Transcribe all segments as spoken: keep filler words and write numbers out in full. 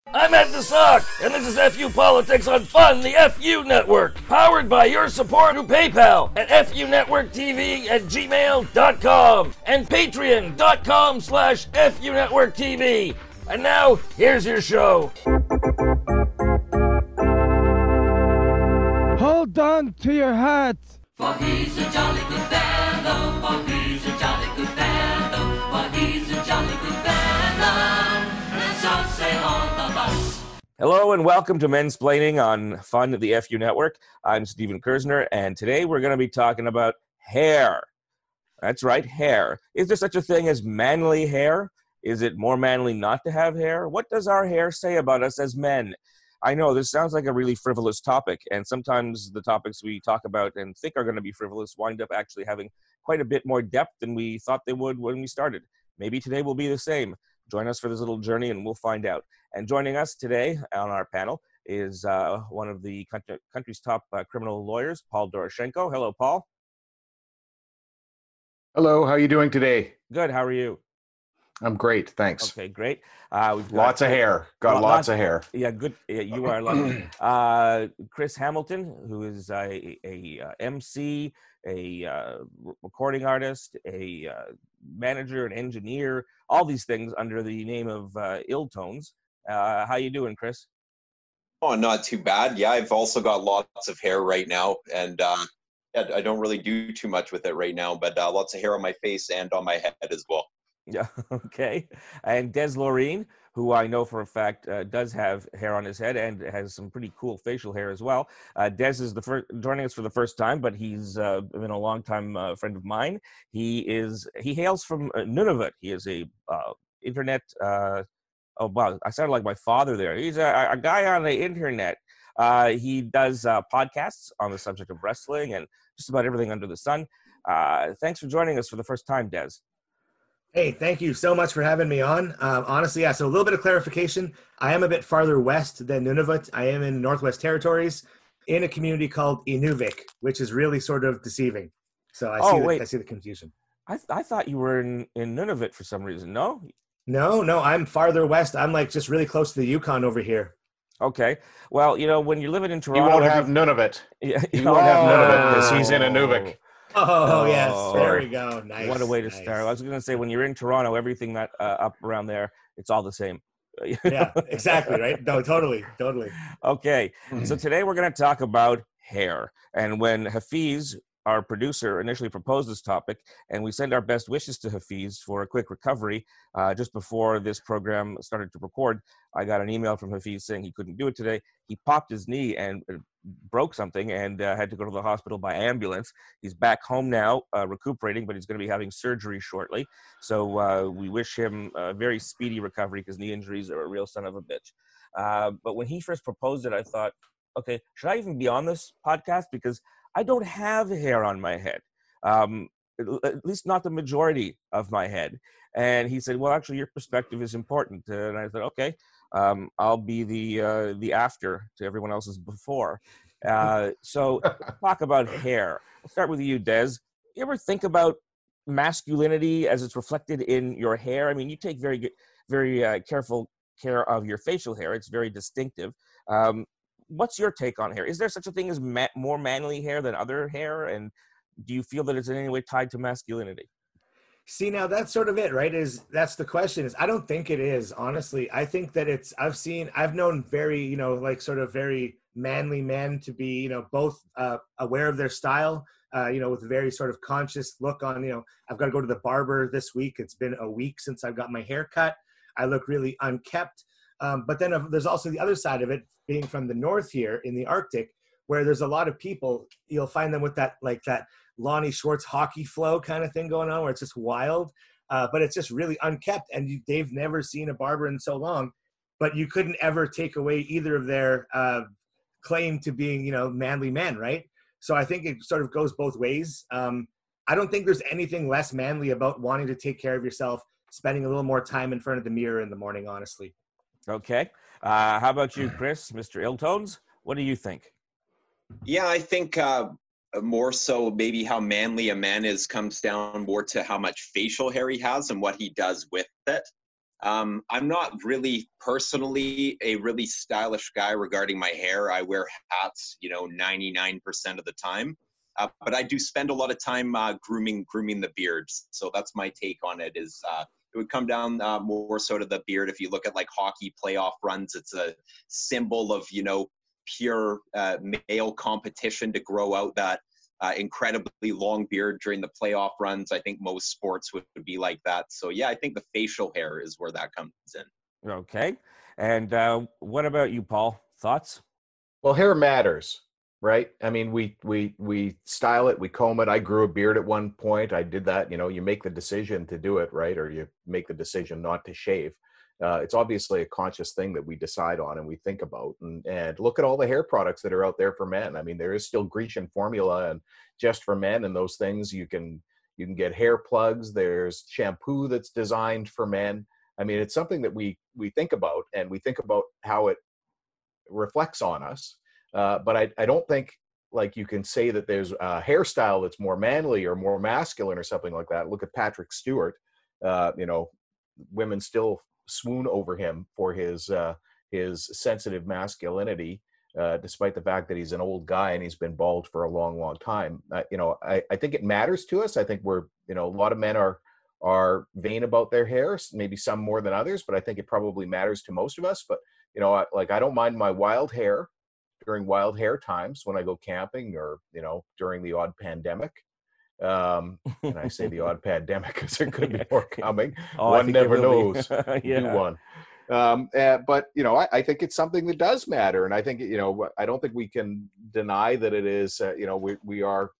I'm Ed the Sock, and this is F U Politics on Fun, the F U Network, powered by your support through PayPal at F U Network T V at gmail dot com and patreon.com slash FU Network TV. And now, here's your show. Hold on to your hat. For he's a jolly good fellow, for he's a jolly good fellow, for he's a jolly good fellow, let's all say all of us. Hello and welcome to Mensplaining on Fun, the F U Network. I'm Stephen Kersner, and today we're going to be talking about hair. That's right, hair. Is there such a thing as manly hair? Is it more manly not to have hair? What does our hair say about us as men? I know this sounds like a really frivolous topic, and sometimes the topics we talk about and think are going to be frivolous wind up actually having quite a bit more depth than we thought they would when we started. Maybe today will be the same. Join us for this little journey and we'll find out. And joining us today on our panel is uh, one of the country, country's top uh, criminal lawyers, Paul Doroshenko. Hello, Paul. Hello, how are you doing today? Good, how are you? I'm great, thanks. Okay, great. Uh, we've got, lots of hair. Got lot, lots of hair. Yeah, good. Yeah, you are. Lucky. uh, Chris Hamilton, who is a, a, a M C, a uh, recording artist, a uh, manager, an engineer, all these things under the name of uh, Ill Tones. Uh, how you doing, Chris? Oh, not too bad. Yeah, I've also got lots of hair right now, and uh, I don't really do too much with it right now, but uh, lots of hair on my face and on my head as well. Yeah, okay. And Des Loreen, who I know for a fact uh, does have hair on his head and has some pretty cool facial hair as well. Uh, Des is the first joining us for the first time, but he's uh, been a long-time uh, friend of mine. He is he hails from uh, Nunavut. He is a uh, internet. Uh, oh wow, I sounded like my father there. He's a, a guy on the internet. Uh, he does uh, podcasts on the subject of wrestling and just about everything under the sun. Uh, thanks for joining us for the first time, Des. Hey, thank you so much for having me on. Um, honestly, yeah, so a little bit of clarification. I am a bit farther west than Nunavut. I am in Northwest Territories in a community called Inuvik, which is really sort of deceiving. So I, oh, see, the, wait. I see the confusion. I, th- I thought you were in, in Nunavut for some reason, no? No, no, I'm farther west. I'm like just really close to the Yukon over here. Okay. Well, you know, when you're living in Toronto... You won't every... have Nunavut. Yeah. You won't oh. have Nunavut because he's in Inuvik. Oh, oh, yes. There we go. Nice. What a way to nice. start. I was going to say, when you're in Toronto, everything that uh, up around there, it's all the same. Yeah, exactly, right? No, totally, totally. Okay. So today we're going to talk about hair. And when Hafiz, our producer, initially proposed this topic, and we send our best wishes to Hafiz for a quick recovery, uh, just before this program started to record, I got an email from Hafiz saying he couldn't do it today. He popped his knee and broke something and uh, had to go to the hospital by ambulance. He's back home now, uh, recuperating, but he's going to be having surgery shortly. So uh, we wish him a very speedy recovery because knee injuries are a real son of a bitch. Uh, but when he first proposed it, I thought, okay, should I even be on this podcast? Because I don't have hair on my head, um, at least not the majority of my head. And he said, well, actually, your perspective is important. Uh, and I said, okay, um, I'll be the uh, the after to everyone else's before. Uh, so talk about hair. I'll start with you, Des. You ever think about masculinity as it's reflected in your hair? I mean, you take very, good, very uh, careful care of your facial hair. It's very distinctive. Um, What's your take on hair? Is there such a thing as ma- more manly hair than other hair? And do you feel that it's in any way tied to masculinity? See, now that's sort of it, right? Is that's the question is, I don't think it is, honestly. I think that it's, I've seen, I've known very, you know, like sort of very manly men to be, you know, both uh, aware of their style, uh, you know, with a very sort of conscious look on, you know, I've got to go to the barber this week. It's been a week since I've got my hair cut. I look really unkept. Um, but then uh, there's also the other side of it, being from the north here in the Arctic, where there's a lot of people, you'll find them with that, like that Lonnie Schwartz hockey flow kind of thing going on, where it's just wild, uh, but it's just really unkept. And you, they've never seen a barber in so long, but you couldn't ever take away either of their uh, claim to being, you know, manly men, right? So I think it sort of goes both ways. Um, I don't think there's anything less manly about wanting to take care of yourself, spending a little more time in front of the mirror in the morning, honestly. Okay. Uh, how about you, Chris, Mister Illtones? What do you think? Yeah, I think uh, more so maybe how manly a man is comes down more to how much facial hair he has and what he does with it. Um, I'm not really personally a really stylish guy regarding my hair. I wear hats, you know, ninety-nine percent of the time. Uh, but I do spend a lot of time uh, grooming grooming the beard. So that's my take on it. Is uh, it would come down uh, more so to the beard. If you look at like hockey playoff runs, it's a symbol of, you know, pure uh, male competition to grow out that uh, incredibly long beard during the playoff runs. I think most sports would, would be like that. So yeah, I think the facial hair is where that comes in. Okay. And uh, what about you, Paul? Thoughts? Well, hair matters, right? I mean, we we we style it, we comb it. I grew a beard at one point. I did that. You know, you make the decision to do it, right? Or you make the decision not to shave. Uh, it's obviously a conscious thing that we decide on and we think about. And, and look at all the hair products that are out there for men. I mean, there is still Grecian formula and just for men and those things. You can you can get hair plugs. There's shampoo that's designed for men. I mean, it's something that we we think about, and we think about how it reflects on us. Uh, but I, I don't think like you can say that there's a hairstyle that's more manly or more masculine or something like that. Look at Patrick Stewart. Uh, you know, women still swoon over him for his uh, his sensitive masculinity, uh, despite the fact that he's an old guy and he's been bald for a long, long time. Uh, you know, I, I think it matters to us. I think we're, you know, a lot of men are are vain about their hair, maybe some more than others, but I think it probably matters to most of us. But, you know, I, like I don't mind my wild hair during wild hair times when I go camping or, you know, during the odd pandemic. Um, and I say the odd pandemic because there could be more coming. Oh, one never knows. Yeah. Do one. Um, uh, but, you know, I, I think it's something that does matter. And I think, you know, I don't think we can deny that it is, uh, you know, we, we are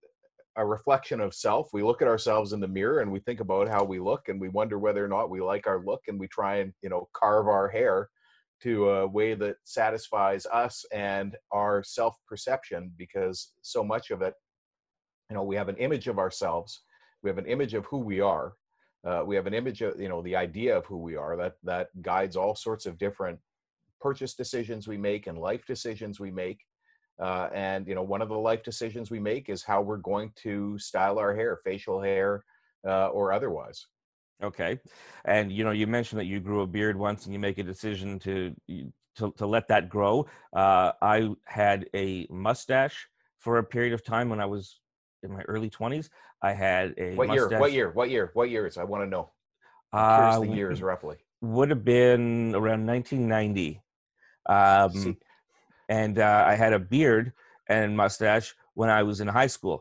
a reflection of self. We look at ourselves in the mirror and we think about how we look and we wonder whether or not we like our look, and we try and, you know, carve our hair to a way that satisfies us and our self-perception, because so much of it, you know, we have an image of ourselves, we have an image of who we are, uh, we have an image of, you know, the idea of who we are that that guides all sorts of different purchase decisions we make and life decisions we make. Uh, and, you know, one of the life decisions we make is how we're going to style our hair, facial hair, uh, or otherwise. Okay. And, you know, you mentioned that you grew a beard once and you make a decision to to, to let that grow. Uh, I had a mustache for a period of time when I was in my early twenties. I had a What mustache. year? What year? What year? What years? I want to know. I'm Uh, curious the years roughly. Would have been around nineteen ninety. Um, See. and uh, I had a beard and mustache when I was in high school,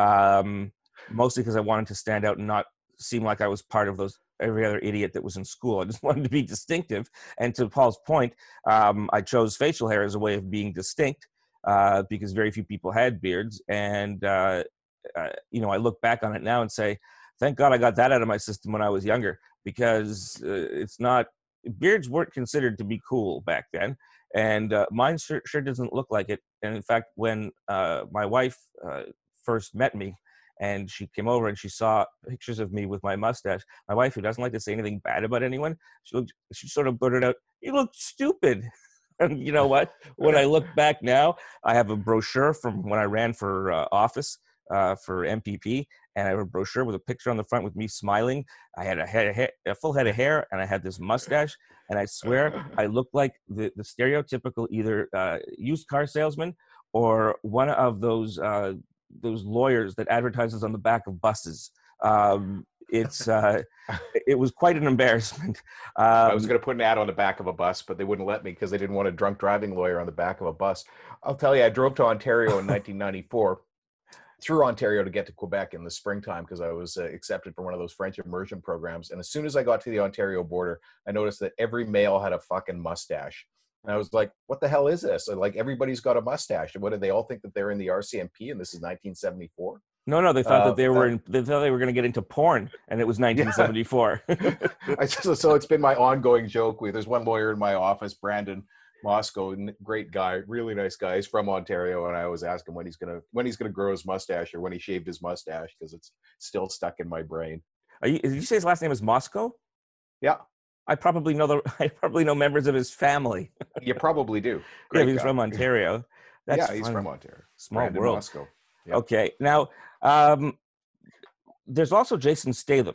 um, mostly because I wanted to stand out and not seem like I was part of those every other idiot that was in school. I just wanted to be distinctive. And to Paul's point, um, I chose facial hair as a way of being distinct uh, because very few people had beards. And uh, uh, you know, I look back on it now and say, thank God I got that out of my system when I was younger, because uh, it's not beards weren't considered to be cool back then. And uh, mine sure, sure doesn't look like it. And in fact, when uh, my wife uh, first met me and she came over and she saw pictures of me with my mustache, my wife, who doesn't like to say anything bad about anyone, she looked, she sort of blurted out, "You look stupid." And you know what? When I look back now, I have a brochure from when I ran for uh, office uh, for M P P, and I have a brochure with a picture on the front with me smiling. I had a, head, a, head, a full head of hair, and I had this mustache, and I swear I looked like the, the stereotypical either uh, used car salesman or one of those uh, those lawyers that advertises on the back of buses. Um, it's uh, it was quite an embarrassment. Um, I was going to put an ad on the back of a bus, but they wouldn't let me because they didn't want a drunk driving lawyer on the back of a bus. I'll tell you, I drove to Ontario in nineteen ninety-four, through Ontario to get to Quebec in the springtime because I was uh, accepted for one of those French immersion programs. And as soon as I got to the Ontario border, I noticed that every male had a fucking mustache. And I was like, what the hell is this? Like, everybody's got a mustache. And what, do they all think that they're in the R C M P and this is nineteen seventy-four? No, no, they thought Uh, that they were uh, in, they thought they were going to get into porn, and it was nineteen seventy-four. I just, so it's been my ongoing joke. With There's one lawyer in my office, Brandon Moscow, n- great guy, really nice guy. He's from Ontario, and I always ask him when he's gonna when he's gonna grow his mustache or when he shaved his mustache because it's still stuck in my brain. Are you, did you say his last name is Moscow? Yeah, I probably know the I probably know members of his family. you probably do. Yeah, Great he's guy. from Ontario. That's yeah, he's funny. from Ontario. Small Brandon world. Moscow. Yeah. Okay, now um, there's also Jason Statham,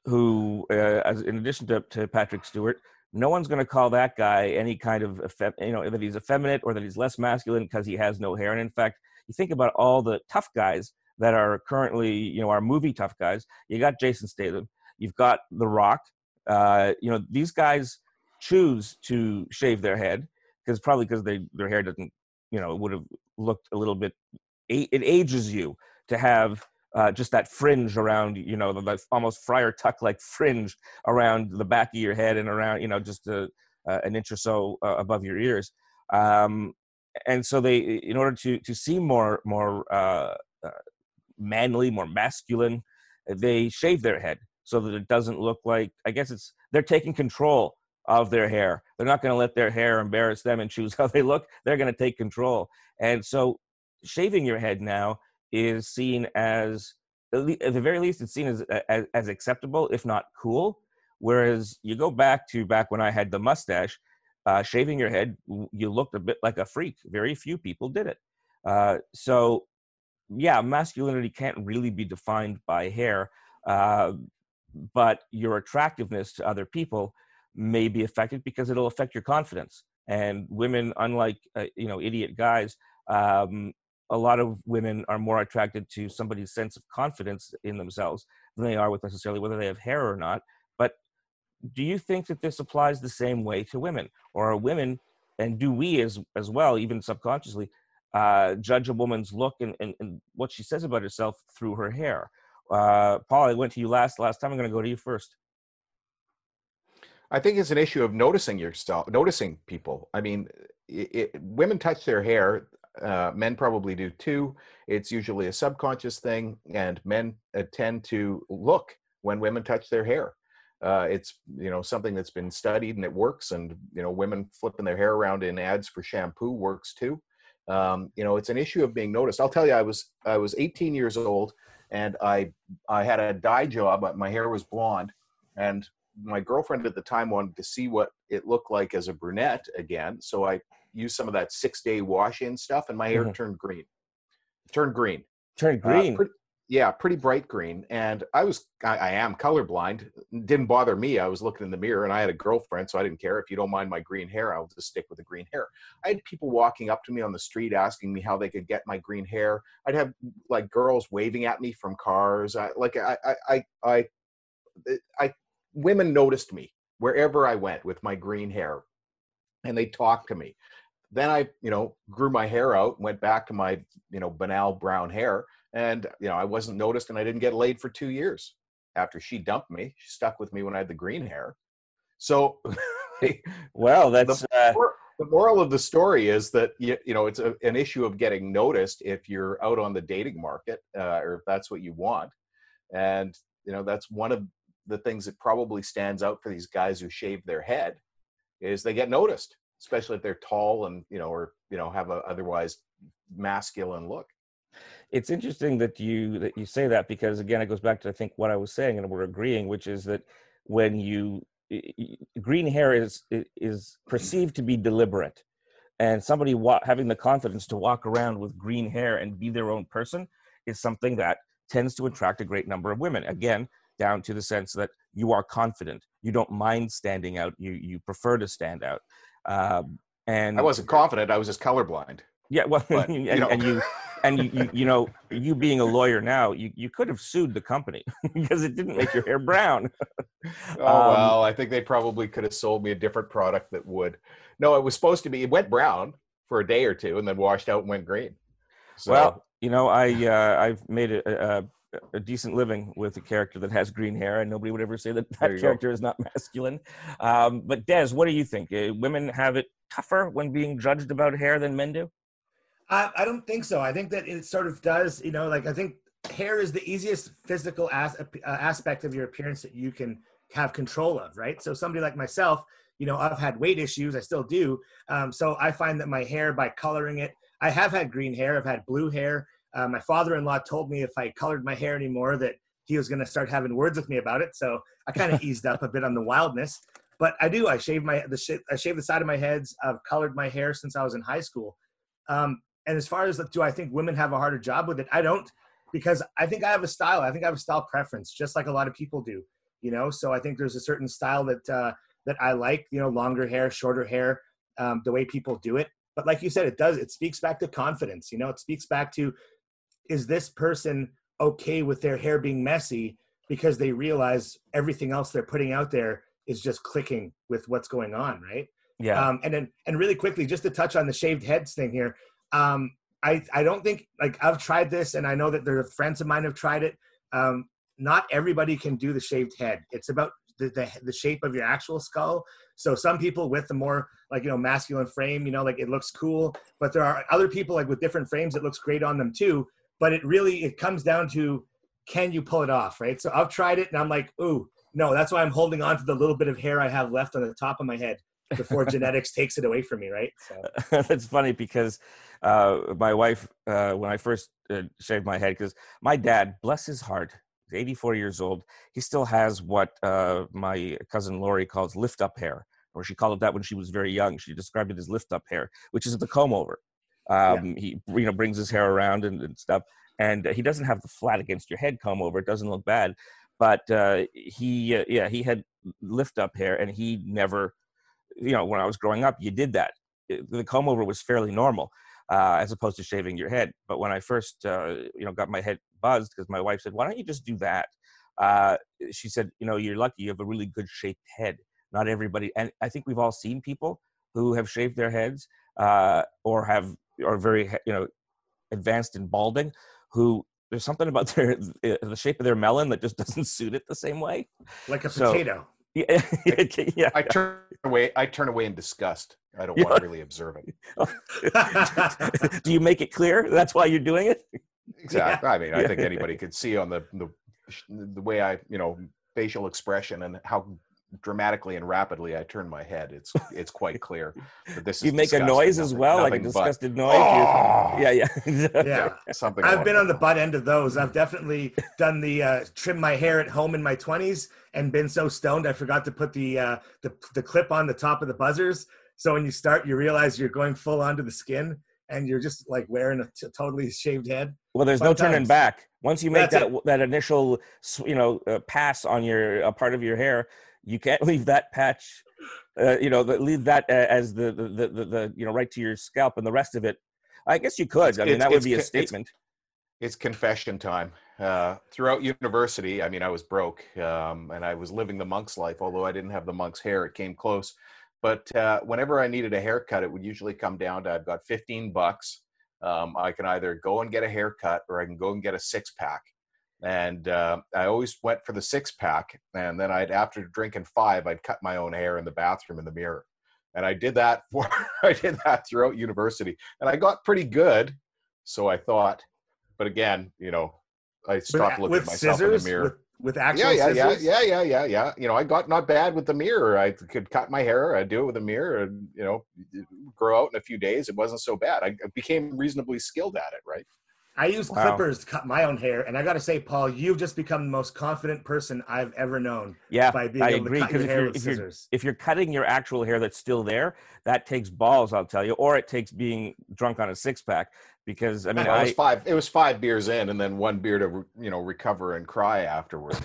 who, uh, as in addition to, to Patrick Stewart, no one's going to call that guy any kind of, effect, you know, that he's effeminate or that he's less masculine because he has no hair. And in fact, you think about all the tough guys that are currently, you know, our movie tough guys. You got Jason Statham, you've got The Rock. Uh, you know, these guys choose to shave their head because probably because they their hair doesn't, you know, it would have looked a little bit. It ages you to have uh, just that fringe around, you know, the, the almost Friar Tuck like fringe around the back of your head and around, you know, just a, uh, an inch or so uh, above your ears. Um, and so they, in order to to seem more more uh, uh, manly, more masculine, they shave their head so that it doesn't look like, I guess it's, they're taking control of their hair. They're not going to let their hair embarrass them and choose how they look. They're going to take control. And so shaving your head now is seen as, at the very least, it's seen as, as, as acceptable, if not cool. Whereas you go back to back when I had the mustache, uh, shaving your head, you looked a bit like a freak. Very few people did it. Uh, so yeah, masculinity can't really be defined by hair. Uh, but your attractiveness to other people may be affected because it'll affect your confidence. And women, unlike, uh, you know, idiot guys, um, a lot of women are more attracted to somebody's sense of confidence in themselves than they are with necessarily whether they have hair or not. But do you think that this applies the same way to women? Or are women, and do we as, as well, even subconsciously, uh, judge a woman's look and, and, and what she says about herself through her hair? Uh, Paul, I went to you last last time. I'm going to go to you first. I think it's an issue of noticing yourself, noticing people. I mean, it, it, women touch their hair. Uh, men probably do too. It's usually a subconscious thing, and men uh, tend to look when women touch their hair. Uh, it's, you know, something that's been studied and it works. And, you know, women flipping their hair around in ads for shampoo works too. Um, you know, it's an issue of being noticed. I'll tell you, I was I was eighteen years old. And I I had a dye job, but my hair was blonde. And my girlfriend at the time wanted to see what it looked like as a brunette again. So I used some of that six-day wash-in stuff, and my hair mm-hmm. turned green. Turned green. Turned green? Uh, pretty, yeah, pretty bright green. And I was, I, I am colorblind. It didn't bother me. I was looking in the mirror, and I had a girlfriend, so I didn't care. If you don't mind my green hair, I'll just stick with the green hair. I had people walking up to me on the street asking me how they could get my green hair. I'd have like girls waving at me from cars. I, like I, I, I, I, I, women noticed me wherever I went with my green hair, and they talked to me. Then I, you know, grew my hair out, went back to my, you know, banal brown hair. And, you know, I wasn't noticed, and I didn't get laid for two years after she dumped me. She stuck with me when I had the green hair. So, well, that's the, uh, the moral of the story is that, you, you know, it's a, an issue of getting noticed if you're out on the dating market, uh, or if that's what you want. And, you know, that's one of the things that probably stands out for these guys who shave their head is they get noticed, especially if they're tall and, you know, or, you know, have a otherwise masculine look. It's interesting that you that you say that, because again, it goes back to, I think, what I was saying, and we're agreeing, which is that when you green hair is is perceived to be deliberate, and somebody wa- having the confidence to walk around with green hair and be their own person is something that tends to attract a great number of women. Again, down to the sense that you are confident, you don't mind standing out, you you prefer to stand out. Um, and I wasn't confident; I was just colorblind. Yeah, well, but, and, you know. and you, and you, you, you know, you being a lawyer now, you, you could have sued the company because it didn't make your hair brown. Oh, um, well, I think they probably could have sold me a different product that would. No, it was supposed to be, it went brown for a day or two and then washed out and went green. So, well, you know, I, uh, I've made a, a, a decent living with a character that has green hair, and nobody would ever say that that character go. is not masculine. Um, but Des, what do you think? Uh, women have it tougher when being judged about hair than men do? I, I don't think so. I think that it sort of does, you know, like I think hair is the easiest physical as, uh, aspect of your appearance that you can have control of, right? So somebody like myself, you know, I've had weight issues, I still do. Um, so I find that my hair, by coloring it, I have had green hair, I've had blue hair. Uh, my father-in-law told me if I colored my hair anymore that he was going to start having words with me about it. So I kind of eased up a bit on the wildness. But I do, I shave my, the sh- I shave the side of my heads. I've colored my hair since I was in high school. Um, And as far as, do I think women have a harder job with it? I don't, because I think I have a style. I think I have a style preference, just like a lot of people do. you know? So I think there's a certain style that, uh, that I like, you know, longer hair, shorter hair, um, the way people do it. But like you said, it does, it speaks back to confidence, you know, it speaks back to, is this person okay with their hair being messy because they realize everything else they're putting out there is just clicking with what's going on, right? Yeah. Um, and then, and really quickly, just to touch on the shaved heads thing here, um, I, I don't think, like, I've tried this, and I know that there are friends of mine have tried it. Um, not everybody can do the shaved head. It's about the, the the shape of your actual skull. So some people with the more, like, you know, masculine frame, you know, like, it looks cool, but there are other people, like, with different frames, it looks great on them too. But it really, it comes down to, can you pull it off, right? So I've tried it, and I'm like, ooh, no, that's why I'm holding on to the little bit of hair I have left on the top of my head before genetics takes it away from me, right? So. That's funny because uh, my wife, uh, when I first uh, shaved my head, because my dad, bless his heart, he's eighty-four years old, he still has what uh, my cousin Lori calls lift-up hair, or she called it that when she was very young. She described it as lift-up hair, which is the comb-over. Um, yeah. He, you know, brings his hair around and, and stuff, and uh, he doesn't have the flat against your head comb-over. It doesn't look bad, but uh, he, uh, yeah, he had lift-up hair, and he never. You know, when I was growing up, you did that. It, the comb over was fairly normal, uh, as opposed to shaving your head. But when I first, uh, you know, got my head buzzed, because my wife said, "Why don't you just do that?" Uh, she said, "You know, you're lucky. You have a really good shaped head. Not everybody." And I think we've all seen people who have shaved their heads, uh, or have, are very, you know, advanced in balding, who there's something about their the shape of their melon that just doesn't suit it the same way. Like a So, potato. Yeah, yeah. I turn away. I turn away in disgust. I don't want to really observe it. Do you make it clear that's why you're doing it? Exactly. I mean, I Yeah. think anybody could see on the, the the way I, you know, facial expression and how dramatically and rapidly I turn my head. It's it's quite clear. But this You is make a disgusting. noise as Nothing- well, like a nothing but- disgusted noise. Oh! Yeah, yeah. Yeah. Something. I I've wanna been on the know. butt end of those. I've definitely done the uh, trim my hair at home in my twenties and been so stoned I forgot to put the, uh, the the clip on the top of the buzzers. So when you start, you realize you're going full onto the skin and you're just like wearing a t- totally shaved head. Well, there's Fun no turning times. back. Once you make That's that that initial, you know, uh, pass on your uh, part of your hair, you can't leave that patch. Uh, you know, the, leave that uh, as the the, the the the you know right to your scalp, and the rest of it. I guess you could. It's- I mean, it's- that would it's be a ca- it's- statement. It's confession time. Uh, throughout university, I mean, I was broke, um, and I was living the monk's life. Although I didn't have the monk's hair, it came close. But uh, whenever I needed a haircut, it would usually come down to I've got fifteen bucks. Um, I can either go and get a haircut, or I can go and get a six pack. And uh, I always went for the six pack. And then I'd, after drinking five, I'd cut my own hair in the bathroom in the mirror. And I did that for I did that throughout university, and I got pretty good. So I thought. But again, you know, I stopped with, looking at with myself scissors, in the mirror. with, with actual Yeah, yeah, scissors. yeah, yeah, yeah, yeah, yeah. You know, I got not bad with the mirror. I could cut my hair. I'd do it with a mirror, and you know, grow out in a few days. It wasn't so bad. I became reasonably skilled at it. Right. I use Wow. clippers to cut my own hair, and I got to say, Paul, you've just become the most confident person I've ever known. Yeah, by being I able agree. to cut your Because if hair you're with if you're scissors. if you're cutting your actual hair that's still there, that takes balls, I'll tell you, or it takes being drunk on a six pack. Because I mean, Well, it was I five. It was five beers in, and then one beer to you know recover and cry afterward.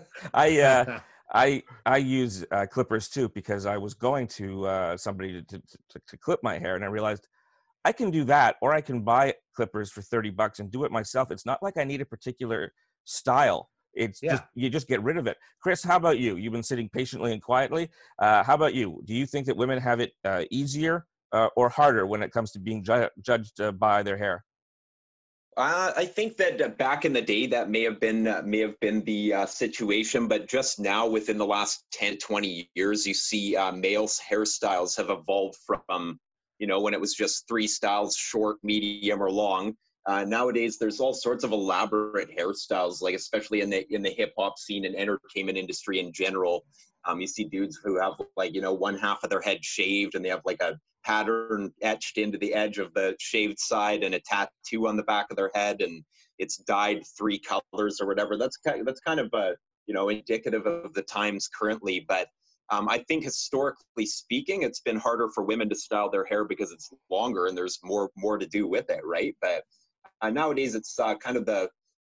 I uh, I I use uh, clippers too, because I was going to uh, somebody to, to to clip my hair, and I realized I can do that, or I can buy clippers for thirty bucks and do it myself. It's not like I need a particular style. It's Yeah. just, you just get rid of it. Chris, how about you? You've been sitting patiently and quietly. Uh, how about you? Do you think that women have it uh, easier uh, or harder when it comes to being ju- judged uh, by their hair? Uh, I think that uh, back in the day that may have been uh, may have been the uh, situation, but just now within the last ten, twenty years, you see uh, males' hairstyles have evolved from, you know, when it was just three styles, short, medium, or long. Uh, nowadays, there's all sorts of elaborate hairstyles, like especially in the in the hip hop scene and entertainment industry in general. Um, you see dudes who have like, you know, one half of their head shaved, and they have like a pattern etched into the edge of the shaved side and a tattoo on the back of their head, and it's dyed three colors or whatever. That's kind that's kind of uh, you know, indicative of the times currently. But um, I think historically speaking, it's been harder for women to style their hair because it's longer and there's more more to do with it, right? But uh, nowadays, it's uh, kind of the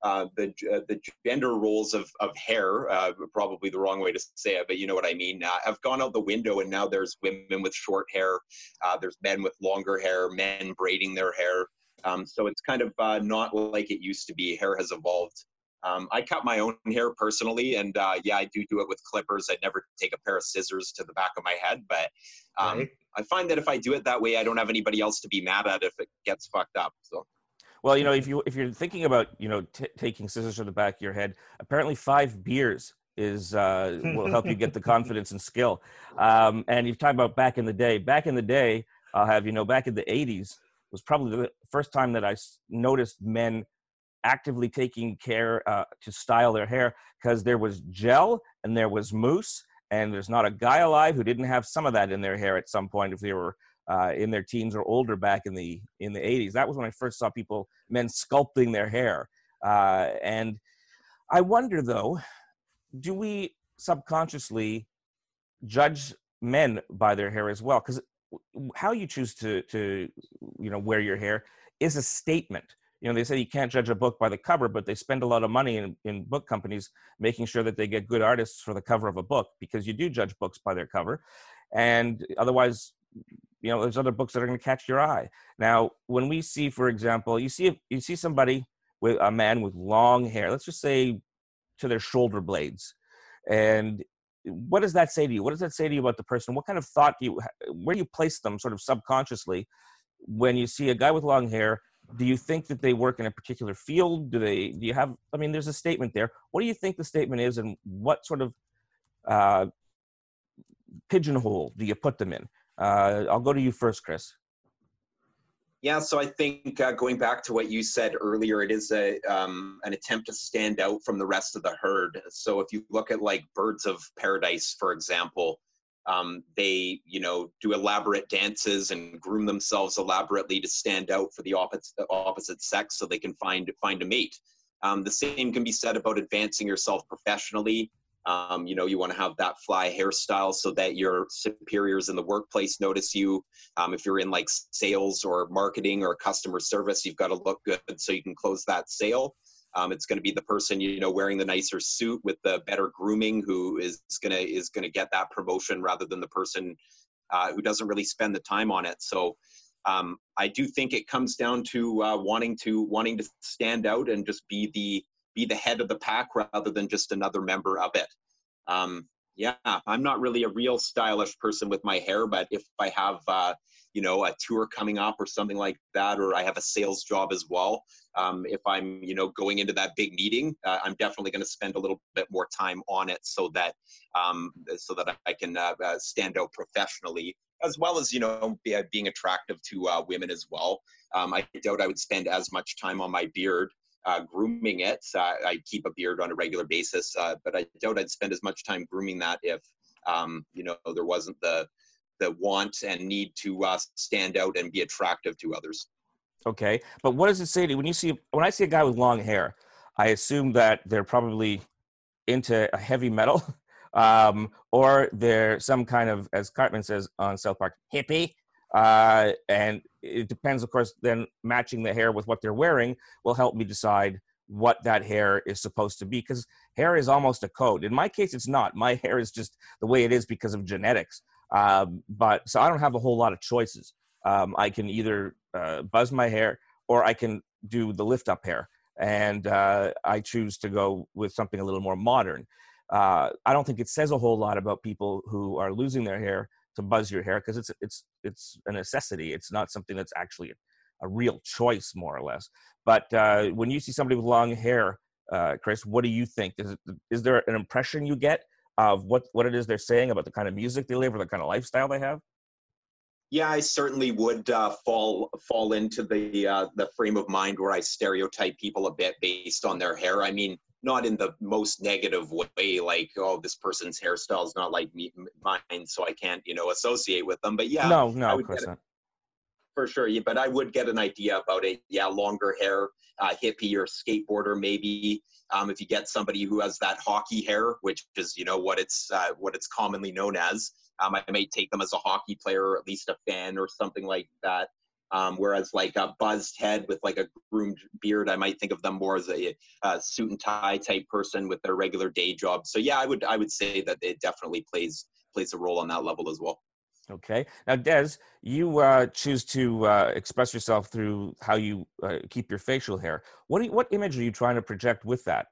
uh, the uh, the gender roles of of hair, uh, probably the wrong way to say it, but you know what I mean, uh, have gone out the window, and now there's women with short hair, uh, there's men with longer hair, men braiding their hair. Um, so it's kind of uh, not like it used to be. Hair has evolved. Um, I cut my own hair personally, and uh, yeah, I do do it with clippers. I never take a pair of scissors to the back of my head, but um, Right. I find that if I do it that way, I don't have anybody else to be mad at if it gets fucked up. So. Well, you know, if you if you're thinking about you know t- taking scissors to the back of your head, apparently five beers is uh, will help you get the confidence and skill. Um, and you've talked about back in the day. Back in the day, I'll have you know, back in the eighties was probably the first time that I s- noticed men actively taking care uh, to style their hair, because there was gel and there was mousse, and there's not a guy alive who didn't have some of that in their hair at some point if they were uh, in their teens or older back in the in the eighties. That was when I first saw people, men sculpting their hair. Uh, and I wonder though, do we subconsciously judge men by their hair as well? Because how you choose to to you know wear your hair is a statement. You know, they say you can't judge a book by the cover, but they spend a lot of money in, in book companies making sure that they get good artists for the cover of a book, because you do judge books by their cover. And otherwise, you know, there's other books that are going to catch your eye. Now, when we see, for example, you see you see somebody with a man with long hair, let's just say to their shoulder blades. And what does that say to you? What does that say to you about the person? What kind of thought do you, where do you place them sort of subconsciously when you see a guy with long hair? Do you think that they work in a particular field? Do they, do you have, I mean, there's a statement there. What do you think the statement is, and what sort of uh, pigeonhole do you put them in? Uh, I'll go to you first, Chris. Yeah, so I think uh, going back to what you said earlier, it is a um, an attempt to stand out from the rest of the herd. So if you look at like Birds of Paradise, for example, um, they, you know, do elaborate dances and groom themselves elaborately to stand out for the opposite, the opposite sex, so they can find find a mate. Um, the same can be said about advancing yourself professionally. Um, you know, you want to have that fly hairstyle so that your superiors in the workplace notice you. Um, if you're in like sales or marketing or customer service, you've got to look good so you can close that sale. Um, it's going to be the person, you know, wearing the nicer suit with the better grooming who is going to is going to get that promotion, rather than the person uh, who doesn't really spend the time on it. So um, I do think it comes down to uh, wanting to wanting to stand out and just be the be the head of the pack rather than just another member of it. Um, yeah, I'm not really a real stylish person with my hair, but if I have, uh, you know, a tour coming up or something like that, or I have a sales job as well, um, if I'm, you know, going into that big meeting, uh, I'm definitely going to spend a little bit more time on it so that, um, so that I can uh, uh, stand out professionally, as well as, you know, be, uh, being attractive to uh, women as well. Um, I doubt I would spend as much time on my beard. Uh, grooming it. Uh, I keep a beard on a regular basis, uh, but I doubt I'd spend as much time grooming that if, um, you know, there wasn't the the want and need to uh, stand out and be attractive to others. Okay, but what does it say to you when you see, when I see a guy with long hair? I assume that they're probably into a heavy metal, um, or they're some kind of, as Cartman says on South Park, hippie. Uh, and it depends, of course, then matching the hair with what they're wearing will help me decide what that hair is supposed to be, because hair is almost a code. In my case, it's not. My hair is just the way it is because of genetics. Um, but so I don't have a whole lot of choices. Um, I can either uh, buzz my hair, or I can do the lift up hair. And uh, I choose to go with something a little more modern. Uh, I don't think it says a whole lot about people who are losing their hair to buzz your hair, because it's it's it's a necessity. It's not something that's actually a, a real choice, more or less. But uh, when you see somebody with long hair, uh, Chris, what do you think? Is it, is there an impression you get of what what it is they're saying about the kind of music they live or the kind of lifestyle they have? Yeah, I certainly would uh, fall fall into the uh, the frame of mind where I stereotype people a bit based on their hair. I mean, not in the most negative way, like, oh, this person's hairstyle is not like me, mine, so I can't, you know, associate with them. But yeah, No, no, I of would course get not. for sure. Yeah, but I would get an idea about it. Yeah, longer hair, uh, hippie or skateboarder maybe. Um, if you get somebody who has that hockey hair, which is, you know, what it's uh, what it's commonly known as, um, I may take them as a hockey player, or at least a fan or something like that. Um, whereas like a buzzed head with like a groomed beard, I might think of them more as a, a suit and tie type person with their regular day job. So yeah, I would I would say that it definitely plays plays a role on that level as well. Okay. Now, Des, you uh, choose to uh, express yourself through how you uh, keep your facial hair. What do you, what image are you trying to project with that?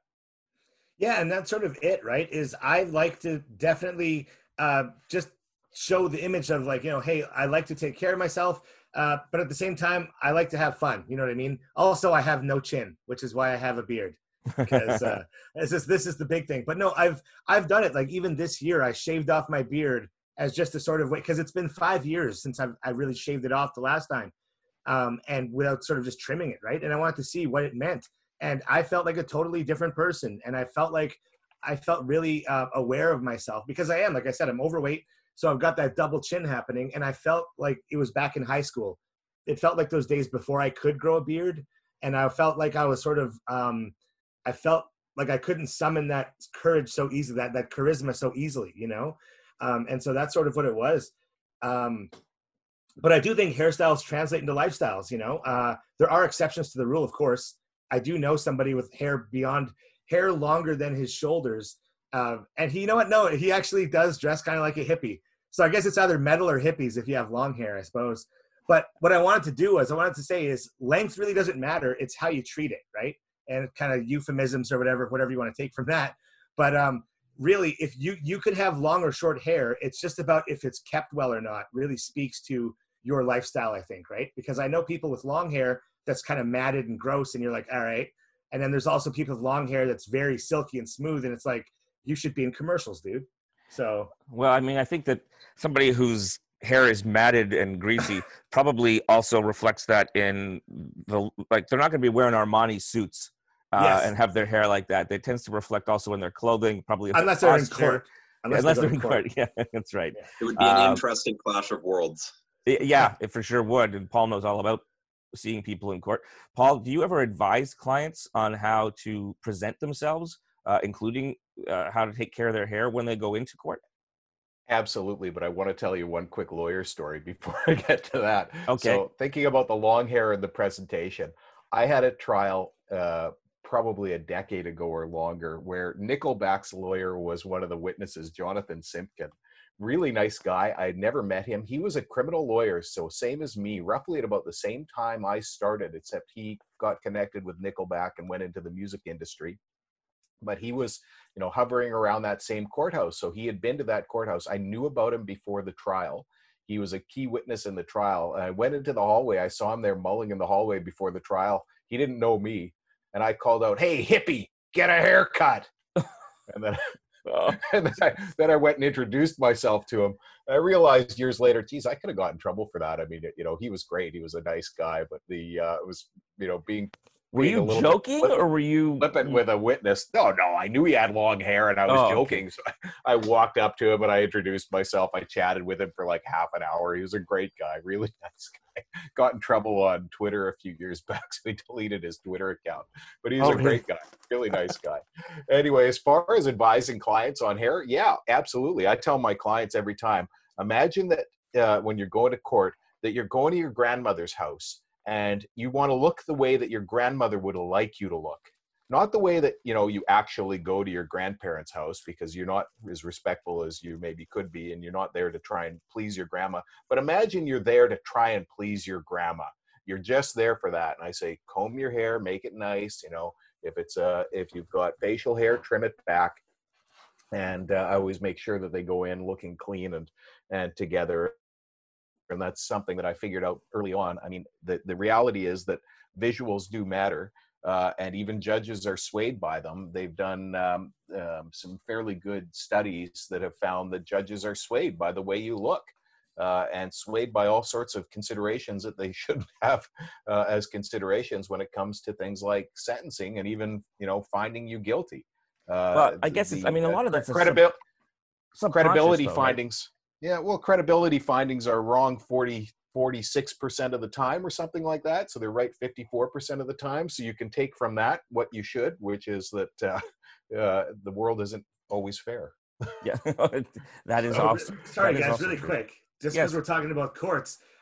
Yeah, and that's sort of it, right? Is I like to definitely uh, just show the image of like, you know, hey, I like to take care of myself, uh, but at the same time, I like to have fun. You know what I mean? Also, I have no chin, which is why I have a beard. Because uh, this is this is the big thing. But no, I've I've done it. Like even this year, I shaved off my beard as just a sort of way, because it's been five years since I've I really shaved it off the last time, um, and without sort of just trimming it, right? And I wanted to see what it meant. And I felt like a totally different person. And I felt like I felt really uh, aware of myself because I am, like I said, I'm overweight. So I've got that double chin happening. And I felt like it was back in high school. It felt like those days before I could grow a beard. And I felt like I was sort of, um, I felt like I couldn't summon that courage so easily, that, that charisma so easily, you know? Um, and so that's sort of what it was. Um, but I do think hairstyles translate into lifestyles, you know? Uh, there are exceptions to the rule, of course. I do know somebody with hair beyond, hair longer than his shoulders. Uh, and he, you know what? No, he actually does dress kind of like a hippie. So I guess it's either metal or hippies if you have long hair, I suppose. But what I wanted to do was, I wanted to say is length really doesn't matter. It's how you treat it, right? And kind of euphemisms or whatever, whatever you want to take from that. But um, really, if you, you could have long or short hair, it's just about if it's kept well or not really speaks to your lifestyle, I think, right? Because I know people with long hair that's kind of matted and gross and you're like, all right. And then there's also people with long hair that's very silky and smooth. And it's like, you should be in commercials, dude. So, well, I mean, I think that somebody whose hair is matted and greasy probably also reflects that in the, like, they're not going to be wearing Armani suits uh, yes. and have their hair like that. It tends to reflect also in their clothing, probably. Unless they're in court. Unless, yeah, unless they're in court. court. Yeah, that's right. Yeah. It would be an um, interesting clash of worlds. Yeah, it for sure would. And Paul knows all about seeing people in court. Paul, do you ever advise clients on how to present themselves, uh, including uh, how to take care of their hair when they go into court? Absolutely, but I want to tell you one quick lawyer story before I get to that. Okay. So thinking about the long hair and the presentation, I had a trial uh, probably a decade ago or longer where Nickelback's lawyer was one of the witnesses, Jonathan Simpkin. Really nice guy. I had never met him. He was a criminal lawyer, so same as me, roughly at about the same time I started, except he got connected with Nickelback and went into the music industry. But he was, you know, hovering around that same courthouse. So he had been to that courthouse. I knew about him before the trial. He was a key witness in the trial. And I went into the hallway. I saw him there mulling in the hallway before the trial. He didn't know me. And I called out, "Hey, hippie, get a haircut." And then Oh. And then I, then I went and introduced myself to him. I realized years later, geez, I could have got in trouble for that. I mean, you know, he was great. He was a nice guy, but the, uh, it was, you know, being, were being you joking flip, or were you flipping with a witness? No, no, I knew he had long hair and I was oh, joking. Okay. So I, I walked up to him and I introduced myself. I chatted with him for like half an hour. He was a great guy, really nice guy. Got in trouble on Twitter a few years back, so he deleted his Twitter account. But he's oh, a great guy, really nice guy. Anyway, as far as advising clients on hair, yeah, absolutely. I tell my clients every time, imagine that uh, when you're going to court, that you're going to your grandmother's house and you want to look the way that your grandmother would like you to look. Not the way that, you know, you actually go to your grandparents' house because you're not as respectful as you maybe could be and you're not there to try and please your grandma. But imagine you're there to try and please your grandma. You're just there for that. And I say, comb your hair, make it nice. You know, if it's uh, if you've got facial hair, trim it back. And uh, I always make sure that they go in looking clean and, and together. And that's something that I figured out early on. I mean, the, the reality is that visuals do matter. Uh, and even judges are swayed by them. They've done um, um, some fairly good studies that have found that judges are swayed by the way you look uh, and swayed by all sorts of considerations that they shouldn't have uh, as considerations when it comes to things like sentencing and even, you know, finding you guilty. Uh, well, I guess the, it's, I mean, a lot of that's credibil- sub- credibility though, findings. Right? Yeah, well, credibility findings are wrong forty forty-six percent of the time or something like that. So they're right fifty-four percent of the time. So you can take from that what you should, which is that uh, uh, the world isn't always fair. Yeah, that is so, awesome. Sorry, that guys, awesome really true. quick. Just yes. because we're talking about courts,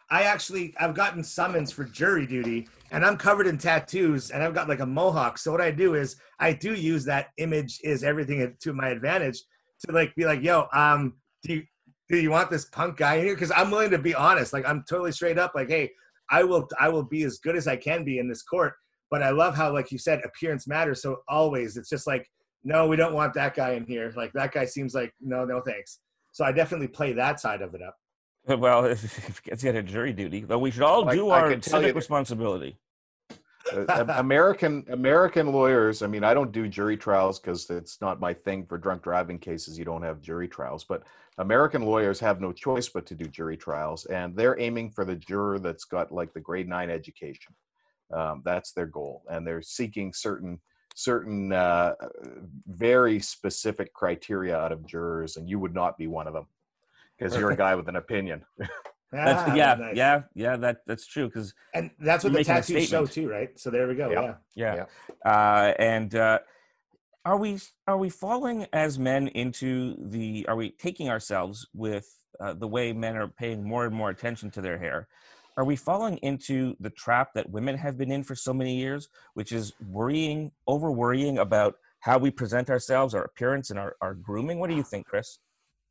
I actually I've gotten summons for jury duty, and I'm covered in tattoos, and I've got like a mohawk. So what I do is I do use that image is everything to my advantage to like be like, yo, um, do you do you want this punk guy in here? Because I'm willing to be honest. Like I'm totally straight up. Like, hey, I will I will be as good as I can be in this court. But I love how, like you said, appearance matters. So always, it's just like, no, we don't want that guy in here. Like that guy seems like, no, no thanks. So I definitely play that side of it up. Well, if, if it gets you out of jury duty, though, we should all Like, do I our can tell civic you- responsibility. Uh, American American lawyers. I mean, I don't do jury trials because it's not my thing. For drunk driving cases, you don't have jury trials. But American lawyers have no choice but to do jury trials, and they're aiming for the juror that's got like the grade nine education. Um, that's their goal, and they're seeking certain certain uh, very specific criteria out of jurors, and you would not be one of them because you're a guy with an opinion. That's, Ah, yeah, nice. yeah, yeah. That that's true because And that's what You're the making a tattoos show statement. too, right? So there we go. Yeah. Yeah. yeah, uh, and uh, are we are we falling as men into the? Are we taking ourselves with uh, the way men are paying more and more attention to their hair? Are we falling into the trap that women have been in for so many years, which is worrying, over worrying about how we present ourselves, our appearance, and our, our grooming? What do you think, Chris?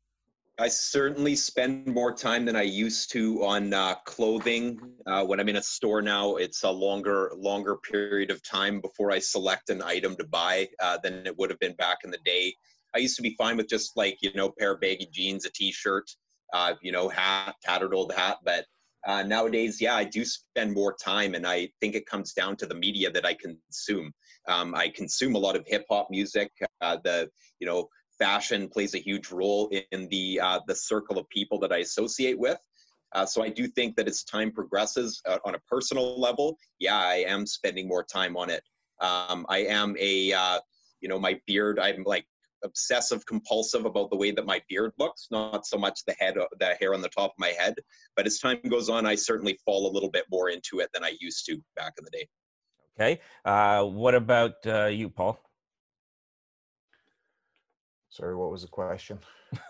I certainly spend more time than I used to on uh, clothing. Uh, when I'm in a store now, it's a longer, longer period of time before I select an item to buy uh, than it would have been back in the day. I used to be fine with just like, you know, pair of baggy jeans, a t-shirt, uh, you know, hat, tattered old hat. But uh, nowadays, yeah, I do spend more time, and I think it comes down to the media that I consume. Um, I consume a lot of hip hop music, uh, the, you know, fashion plays a huge role in the uh, the circle of people that I associate with. Uh, so I do think that as time progresses uh, on a personal level, yeah, I am spending more time on it. Um, I am a, uh, you know, my beard, I'm like obsessive compulsive about the way that my beard looks, not so much the head, the hair on the top of my head. But as time goes on, I certainly fall a little bit more into it than I used to back in the day. Okay. Uh, what about uh, you, Paul? Sorry, what was the question?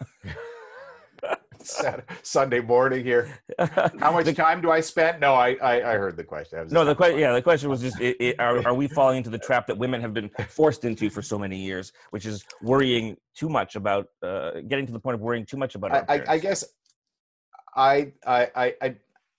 Saturday, Sunday morning here. How much The- time do I spend? No, I I, I heard the question. I was No, just the having question. fun. Yeah, the question was just: it, it, are are we falling into the trap that women have been forced into for so many years, which is worrying too much about, uh, getting to the point of worrying too much about our I, I, appearance? I guess I, I I I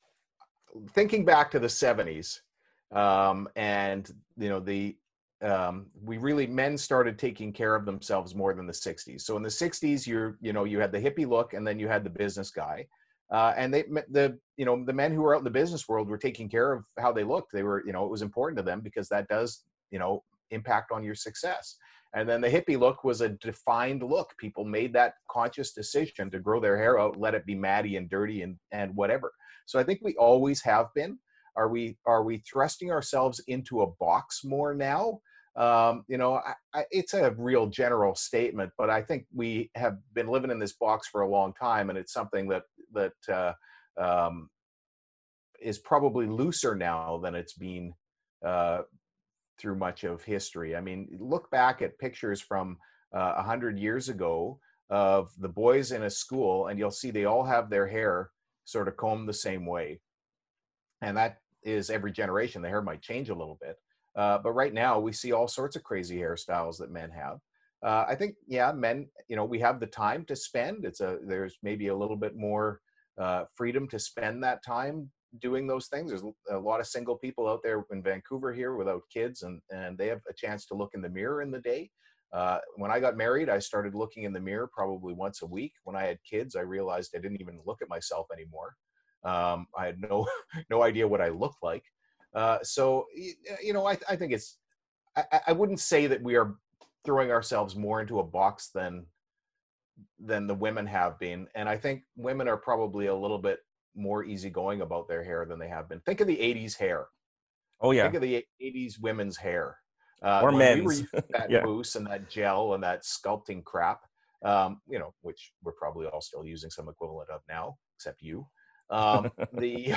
thinking back to the seventies, um, and you know the um, we really men started taking care of themselves more than the sixties. So in the sixties, you're you know you had the hippie look, and then you had the business guy, uh, and they the you know the men who were out in the business world were taking care of how they looked. They were you know it was important to them because that does you know impact on your success. And then the hippie look was a defined look. People made that conscious decision to grow their hair out, let it be matty and dirty and and whatever. So I think we always have been. Are we are we thrusting ourselves into a box more now? Um, you know, I, I, it's a real general statement, but I think we have been living in this box for a long time, and it's something that that uh, um, is probably looser now than it's been uh, through much of history. I mean, look back at pictures from uh, a hundred years ago of the boys in a school, and you'll see they all have their hair sort of combed the same way, and that is every generation. The hair might change a little bit. Uh, but right now, we see all sorts of crazy hairstyles that men have. Uh, I think, yeah, men, you know, we have the time to spend. It's a there's maybe a little bit more uh, freedom to spend that time doing those things. There's a lot of single people out there in Vancouver here without kids, and and they have a chance to look in the mirror in the day. Uh, when I got married, I started looking in the mirror probably once a week. When I had kids, I realized I didn't even look at myself anymore. Um, I had no no idea what I looked like. Uh, so, you know, I, I think it's, I, I wouldn't say that we are throwing ourselves more into a box than, than the women have been. And I think women are probably a little bit more easygoing about their hair than they have been. Think of the eighties hair. Oh yeah, Think of the eighties women's hair. Uh, or when men's. We were using that Yeah. mousse and that gel and that sculpting crap, um, you know, which we're probably all still using some equivalent of now, except you. Um, the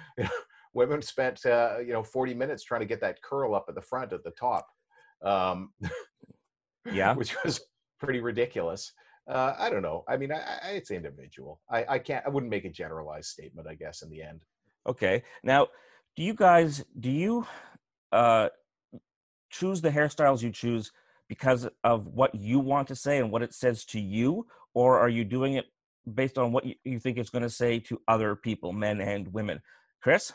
women spent uh, you know forty minutes trying to get that curl up at the front at the top, um, Yeah. which was pretty ridiculous. Uh, I don't know. I mean, I, I, it's individual. I, I can't. I wouldn't make a generalized statement, I guess, in the end. Okay. Now, do you guys, do you uh, choose the hairstyles you choose because of what you want to say and what it says to you? Or are you doing it based on what you, you think it's going to say to other people, men and women? Chris?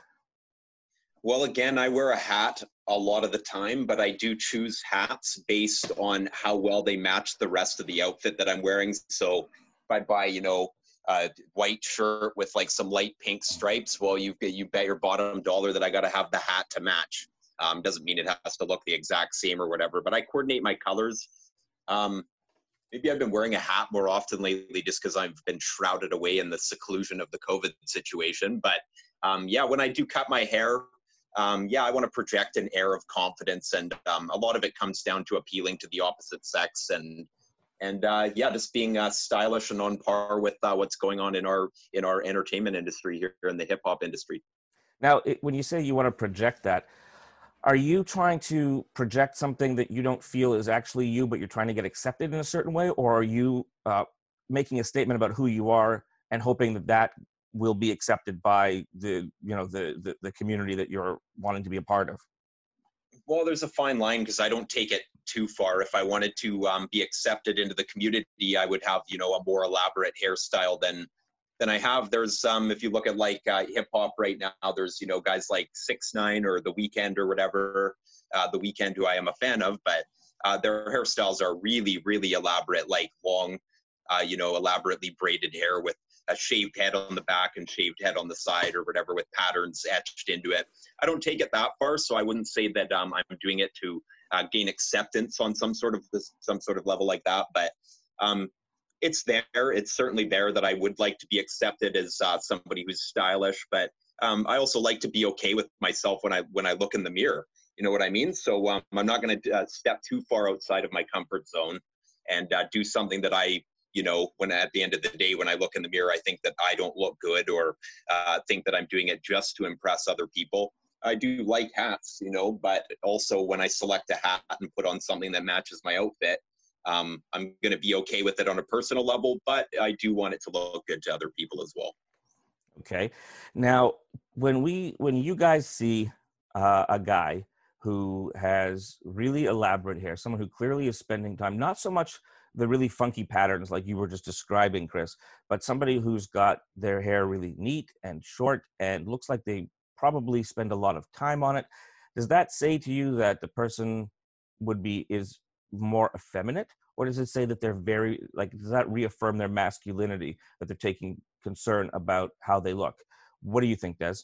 Well, again, I wear a hat a lot of the time, but I do choose hats based on how well they match the rest of the outfit that I'm wearing. So if I buy, you know, a white shirt with like some light pink stripes, well, you you bet your bottom dollar that I got to have the hat to match. Um, doesn't mean it has to look the exact same or whatever, but I coordinate my colors. Um, maybe I've been wearing a hat more often lately just because I've been shrouded away in the seclusion of the COVID situation. But um, yeah, when I do cut my hair, um, yeah, I want to project an air of confidence, and um, a lot of it comes down to appealing to the opposite sex, and and uh, yeah, just being uh, stylish and on par with uh, what's going on in our in our entertainment industry here in the hip hop industry. Now, it, when you say you want to project that, are you trying to project something that you don't feel is actually you, but you're trying to get accepted in a certain way? Or are you uh, making a statement about who you are and hoping that that will be accepted by the, you know, the, the, the community that you're wanting to be a part of? Well, there's a fine line because I don't take it too far. If I wanted to um, be accepted into the community, I would have, you know, a more elaborate hairstyle than than I have. There's um, if you look at like uh, hip hop right now, there's, you know, guys like six nine or The Weeknd or whatever, uh, The Weeknd, who I am a fan of, but uh, their hairstyles are really, really elaborate, like long, uh, you know, elaborately braided hair with a shaved head on the back and shaved head on the side or whatever with patterns etched into it. I don't take it that far, so I wouldn't say that um, I'm doing it to uh, gain acceptance on some sort of this, some sort of level like that. But um, it's there. It's certainly there that I would like to be accepted as uh, somebody who's stylish. But um, I also like to be okay with myself when I when I look in the mirror. You know what I mean? So um, I'm not going to uh, step too far outside of my comfort zone and uh, do something that I, you know, when at the end of the day, when I look in the mirror, I think that I don't look good, or uh, think that I'm doing it just to impress other people. I do like hats, you know, but also when I select a hat and put on something that matches my outfit, um, I'm going to be okay with it on a personal level, but I do want it to look good to other people as well. Okay. Now, when we, when you guys see uh, a guy who has really elaborate hair, someone who clearly is spending time, not so much the really funky patterns like you were just describing, Chris, but somebody who's got their hair really neat and short and looks like they probably spend a lot of time on it. Does that say to you that the person would be, is more effeminate? Or does it say that they're very, like, does that reaffirm their masculinity, that they're taking concern about how they look? What do you think, Des?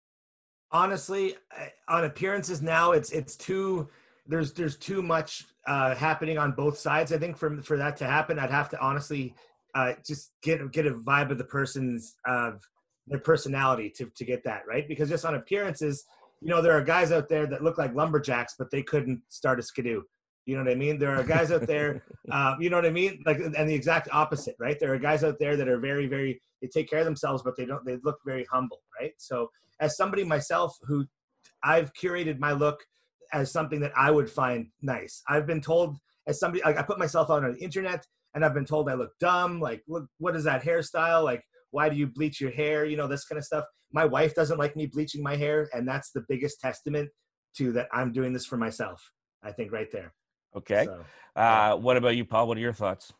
Honestly, on appearances now, it's it's too there's there's too much uh, happening on both sides. I think for for that to happen, I'd have to honestly uh, just get get a vibe of the person's uh, their personality to to get that right. Because just on appearances, you know, there are guys out there that look like lumberjacks, but they couldn't start a skidoo. You know what I mean? There are guys out there, uh, you know what I mean? Like, and the exact opposite, right? There are guys out there that are very, very, they take care of themselves, but they don't, they look very humble, right? So as somebody myself who I've curated my look as something that I would find nice. I've been told as somebody, like I put myself out on the internet and I've been told I look dumb. Like, look, what is that hairstyle? Like, why do you bleach your hair? You know, this kind of stuff. My wife doesn't like me bleaching my hair. And that's the biggest testament to that I'm doing this for myself, I think, right there. Okay. So, uh, what about you, Paul? What are your thoughts?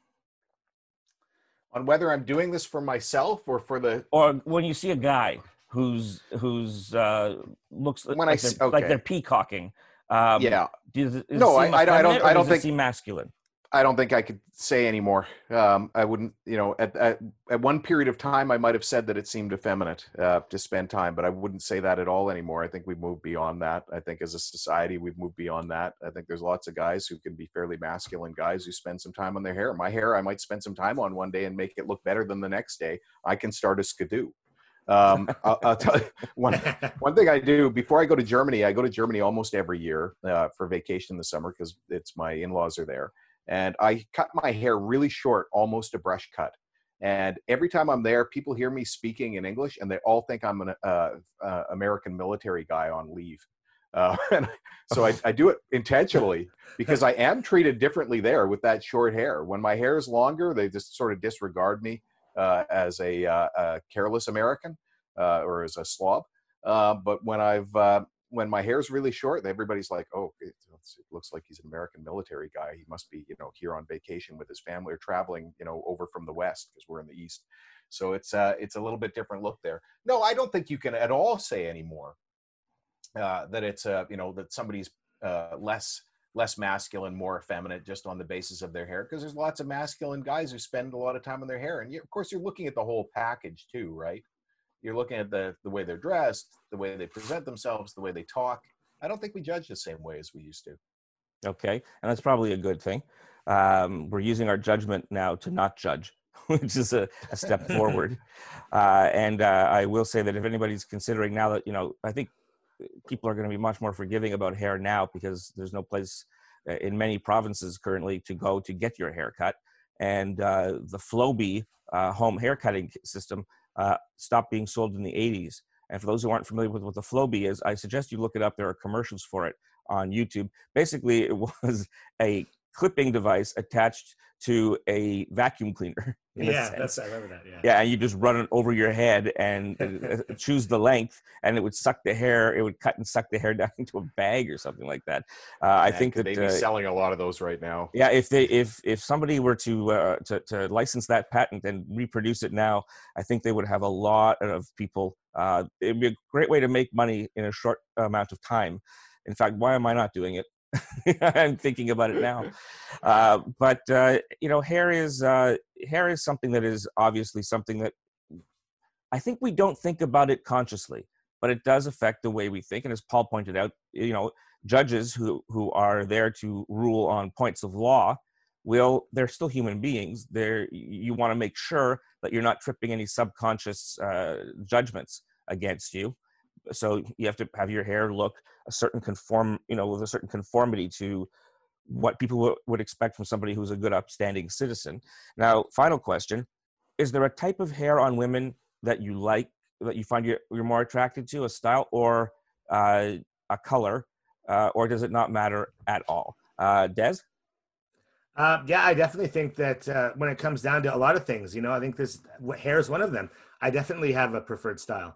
On whether I'm doing this for myself or for the, Or when you see a guy who's who's uh, looks when like, I they're, see, okay. like they're peacocking. Um, yeah. Does it, does No, it seem I- I don't- I don't- effeminate, or I don't does it think- seem masculine. I don't think I could say anymore. Um, I wouldn't, you know, at, at at one period of time, I might have said that it seemed effeminate uh, to spend time, but I wouldn't say that at all anymore. I think we've moved beyond that. I think as a society, we've moved beyond that. I think there's lots of guys who can be fairly masculine guys who spend some time on their hair. My hair, I might spend some time on one day and make it look better than the next day. I can start a skidoo. Um, I'll, I'll tell you one, one thing I do before I go to Germany. I go to Germany almost every year uh, for vacation in the summer because it's my in-laws are there. And I cut my hair really short, almost a brush cut. And every time I'm there, people hear me speaking in English and they all think I'm an uh, uh, American military guy on leave. Uh, and so I, I do it intentionally because I am treated differently there with that short hair. When my hair is longer, they just sort of disregard me uh, as a, uh, a careless American uh, or as a slob. Uh, but when I've uh, when my hair's really short, everybody's like, "Oh, it, it looks like he's an American military guy. He must be, you know, here on vacation with his family or traveling, you know, over from the West because we're in the East." So it's uh, it's a little bit different look there. No, I don't think you can at all say anymore uh, that it's uh, you know that somebody's uh, less less masculine, more effeminate just on the basis of their hair, because there's lots of masculine guys who spend a lot of time on their hair, and you, of course you're looking at the whole package too, right? You're looking at the the way they're dressed, the way they present themselves, the way they talk. I don't think we judge the same way as we used to. Okay, and that's probably a good thing. Um, we're using our judgment now to not judge, which is a, a step forward. Uh, and uh, I will say that if anybody's considering now that, you know, I think people are going to be much more forgiving about hair now because there's no place uh, in many provinces currently to go to get your hair cut. And uh, the Flowbee uh, home haircutting system uh, stopped being sold in the eighties. And for those who aren't familiar with what the Flowbee is, I suggest you look it up. There are commercials for it on YouTube. Basically, it was a clipping device attached to a vacuum cleaner. Yeah, that's I remember that. Yeah. Yeah, and you just run it over your head and uh, choose the length, and it would suck the hair. It would cut and suck the hair down into a bag or something like that. Uh, I think that they'd uh, be selling a lot of those right now. Yeah, if they if if somebody were to uh, to to license that patent and reproduce it now, I think they would have a lot of people. Uh, it'd be a great way to make money in a short amount of time. In fact, why am I not doing it? I'm thinking about it now. Uh, but, uh, you know, hair is uh, hair is something that is obviously something that I think we don't think about it consciously, but it does affect the way we think. And as Paul pointed out, you know, judges who, who are there to rule on points of law, will they're still human beings. They're, you want to make sure that you're not tripping any subconscious uh, judgments against you. So you have to have your hair look a certain conform, you know, with a certain conformity to what people w- would expect from somebody who's a good, upstanding citizen. Now, final question: is there a type of hair on women that you like, that you find you're, you're more attracted to, a style or uh, a color, uh, or does it not matter at all? Uh, Des? Uh, yeah, I definitely think that uh, when it comes down to a lot of things, you know, I think this hair is one of them. I definitely have a preferred style.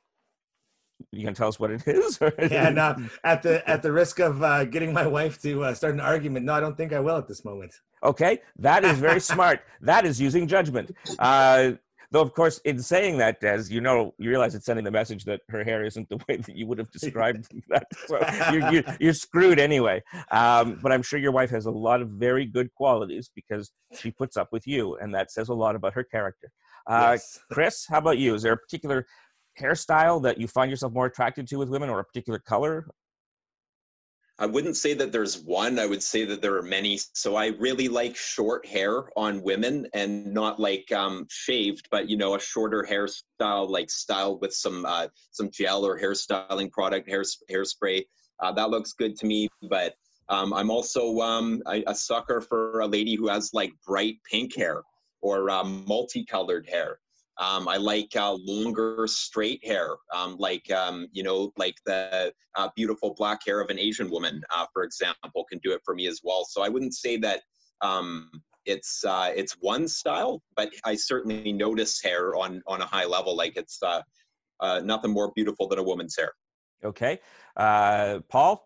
You can tell us what it is? Or? Yeah, no, at the at the risk of uh, getting my wife to uh, start an argument, no, I don't think I will at this moment. Okay, that is very smart. That is using judgment. Uh, though, of course, in saying that, Des, you know, you realize it's sending the message that her hair isn't the way that you would have described that. So you're, you're, you're screwed anyway. Um, but I'm sure your wife has a lot of very good qualities because she puts up with you, and that says a lot about her character. Uh, Yes. Chris, how about you? Is there a particular hairstyle that you find yourself more attracted to with women, or a particular color? I wouldn't say that there's one. I would say that there are many. So I really like short hair on women, and not like um, shaved, but you know, a shorter hairstyle, like styled with some uh, some gel or hairstyling product, hair hairspray. Uh, that looks good to me. But um, I'm also um, a, a sucker for a lady who has like bright pink hair or um, multicolored hair. Um, I like uh, longer, straight hair, um, like, um, you know, like the uh, beautiful black hair of an Asian woman, uh, for example, can do it for me as well. So I wouldn't say that um, it's uh, it's one style, but I certainly notice hair on, on a high level, like it's uh, uh, nothing more beautiful than a woman's hair. Okay. Uh, Paul?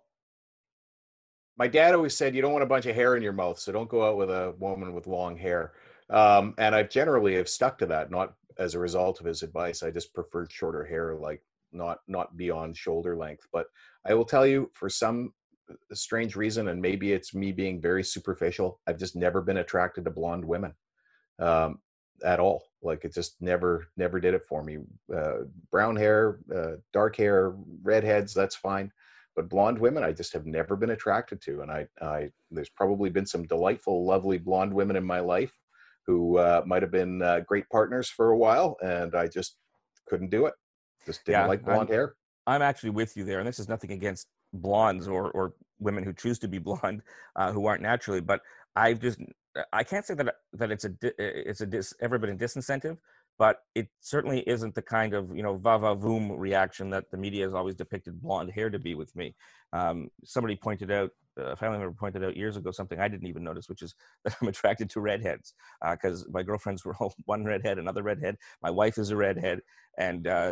My dad always said, you don't want a bunch of hair in your mouth, so don't go out with a woman with long hair. Um, and I've generally have stuck to that, not as a result of his advice. I just preferred shorter hair, like not not beyond shoulder length. But I will tell you, for some strange reason, and maybe it's me being very superficial, I've just never been attracted to blonde women um, at all. Like it just never never did it for me. Uh, brown hair, uh, dark hair, redheads, that's fine. But blonde women, I just have never been attracted to. And I, I there's probably been some delightful, lovely blonde women in my life who uh, might have been uh, great partners for a while, and I just couldn't do it. Just didn't Yeah, like blonde I'm, hair. I'm actually with you there, and this is nothing against blondes or, or women who choose to be blonde, uh, who aren't naturally, but I've just, I can't say that that it's a it's a dis, ever been a disincentive, but it certainly isn't the kind of, you know, va-va-voom reaction that the media has always depicted blonde hair to be with me. Um, somebody pointed out, uh, a family member pointed out years ago something I didn't even notice, which is that I'm attracted to redheads because uh, my girlfriends were all one redhead, another redhead. My wife is a redhead, and uh,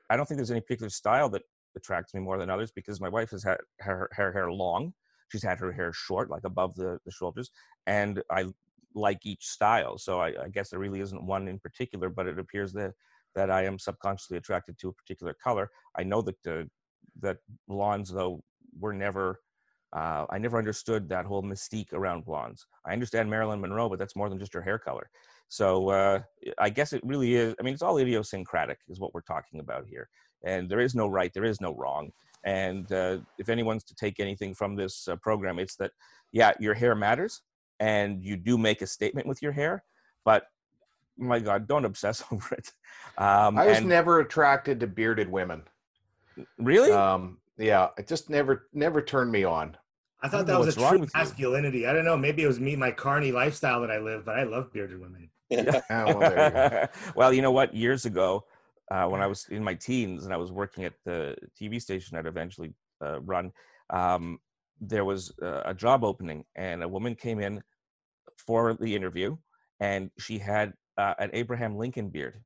I don't think there's any particular style that attracts me more than others, because my wife has had her, her hair long. She's had her hair short, like above the, the shoulders. And I like each style. So I, I guess there really isn't one in particular, but it appears that, that I am subconsciously attracted to a particular color. I know that the, that blondes, though, were never, uh, I never understood that whole mystique around blondes. I understand Marilyn Monroe, but that's more than just her hair color. So uh, I guess it really is, I mean, it's all idiosyncratic is what we're talking about here. And there is no right, there is no wrong. And uh, if anyone's to take anything from this uh, program, it's that, yeah, your hair matters and you do make a statement with your hair, but my God, don't obsess over it. Um, I was and, never attracted to bearded women. Really? Um, yeah, it just never, never turned me on. I I thought don't that know was what's a wrong true with you. masculinity. I don't know. Maybe it was me, my carny lifestyle that I live, but I love bearded women. Yeah. Oh, well, there you go. Well, you know what? Years ago, uh, when I was in my teens and I was working at the T V station I'd eventually uh, run, um, there was uh, a job opening, and a woman came in for the interview, and she had uh, an Abraham Lincoln beard.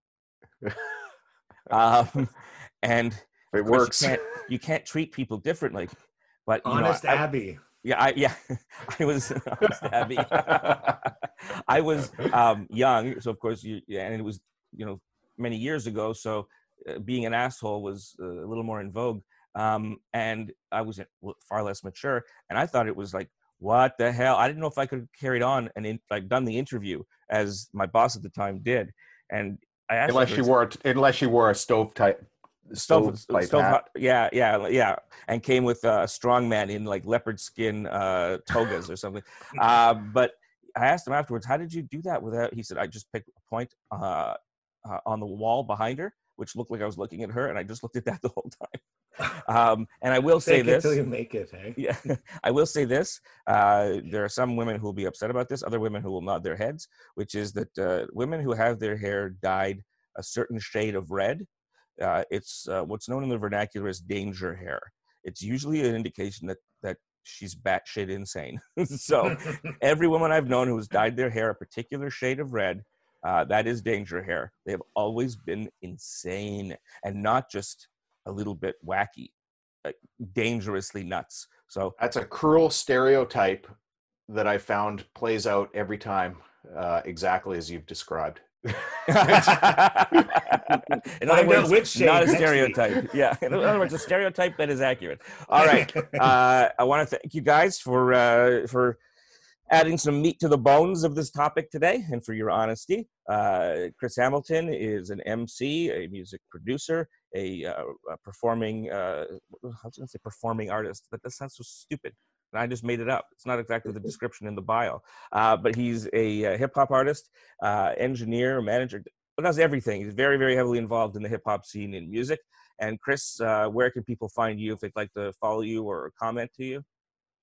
um, and It of course, works. You can't, you can't treat people differently. But you Honest know, I, Abby. yeah, I, yeah, I was honest, Abby. I was um, young, so of course, you, yeah, and it was, you know, many years ago. So uh, being an asshole was uh, a little more in vogue, um, and I was far less mature. And I thought it was like, what the hell? I didn't know if I could have carried on and in, like done the interview as my boss at the time did. And I asked unless her, you wore, a- unless you wore a stove type, stove, stove, stove hat. hot, yeah, yeah, yeah, and came with a strong man in like leopard skin uh, togas or something. Uh, but I asked him afterwards, how did you do that without, he said, I just picked a point uh, uh, on the wall behind her, which looked like I was looking at her, and I just looked at that the whole time. Um, and I will say Fake it this. till you make it, hey? Yeah, I will say this. Uh, there are some women who will be upset about this, other women who will nod their heads, which is that uh, women who have their hair dyed a certain shade of red, uh, it's uh, what's known in the vernacular as danger hair. It's usually an indication that, that she's batshit insane. So every woman I've known who has dyed their hair a particular shade of red, uh, that is danger hair. They have always been insane, and not just a little bit wacky, like dangerously nuts. So That's a cruel stereotype that I found plays out every time, uh, exactly as you've described. in Find other out words, which shade not a next stereotype. Yeah, in other words, a stereotype that is accurate. All right, uh, I want to thank you guys for uh, for adding some meat to the bones of this topic today, and for your honesty. Uh, Chris Hamilton is an M C, a music producer, a, uh, a performing, uh, I was going to say performing artist, but that sounds so stupid. And I just made it up. It's not exactly the description in the bio. Uh, but he's a, a hip hop artist, uh, engineer, manager, does everything. He's very, very heavily involved in the hip hop scene in music. And Chris, uh, where can people find you if they'd like to follow you or comment to you?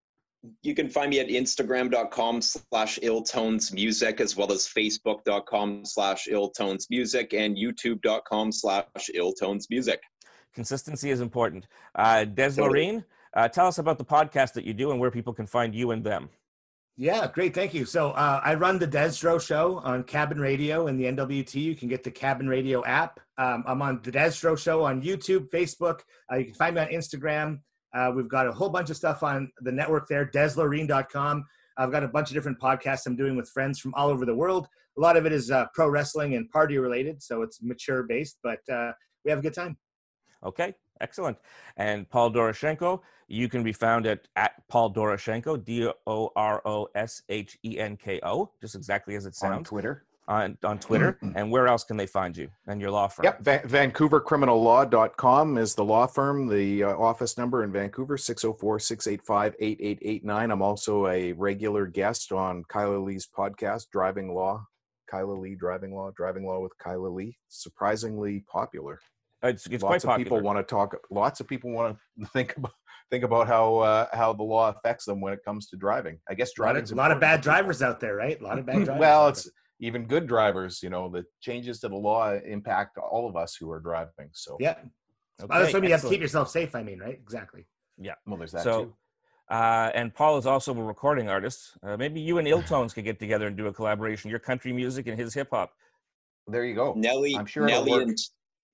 You can find me at instagram.com slash illtonesmusic, as well as facebook.com slash illtonesmusic and youtube.com slash illtonesmusic. Consistency is important. Uh, Des Totally. Loreen, uh, tell us about the podcast that you do and where people can find you and them. Yeah, great. Thank you. So uh, I run the Desdro Show on Cabin Radio and the N W T. You can get the Cabin Radio app. Um, I'm on the Desdro Show on YouTube, Facebook. Uh, you can find me on Instagram. Uh, we've got a whole bunch of stuff on the network there, des loreen dot com. I've got a bunch of different podcasts I'm doing with friends from all over the world. A lot of it is uh, pro wrestling and party related, so it's mature based, but uh, we have a good time. Okay, excellent. And Paul Doroshenko, you can be found at, at Paul Doroshenko, D O R O S H E N K O, just exactly as it On sounds, Twitter. on, on Twitter. And where else can they find you and your law firm? Yep, Va- vancouver criminal law dot com is the law firm. The uh, office number in Vancouver, six oh four, six eight five, eight eight eight nine. I'm also a regular guest on Kyla Lee's podcast, Driving Law. Kyla Lee, Driving Law, Driving Law with Kyla Lee. Surprisingly popular. It's, it's lots quite of popular. people want to talk. Lots of people want to think about think about how uh, how the law affects them when it comes to driving. I guess A lot driving's of, lot of important bad to people. drivers out there, right? A lot of bad drivers. Well, out it's even good drivers. You know, the changes to the law impact all of us who are driving. So there. Yeah. Okay, That's when you have to excellent. keep yourself safe, I mean, right? Exactly. Yeah. well, there's that So, too. uh, and Paul is also a recording artist. Uh, maybe you and Illtones could get together and do a collaboration, your country music and his hip hop. There you go. Nelly, I'm sure it'll Nelly work. and